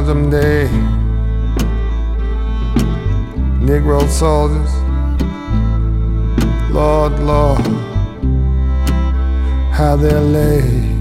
Lonesome Day. Negro soldiers, Lord, Lord, how they lay.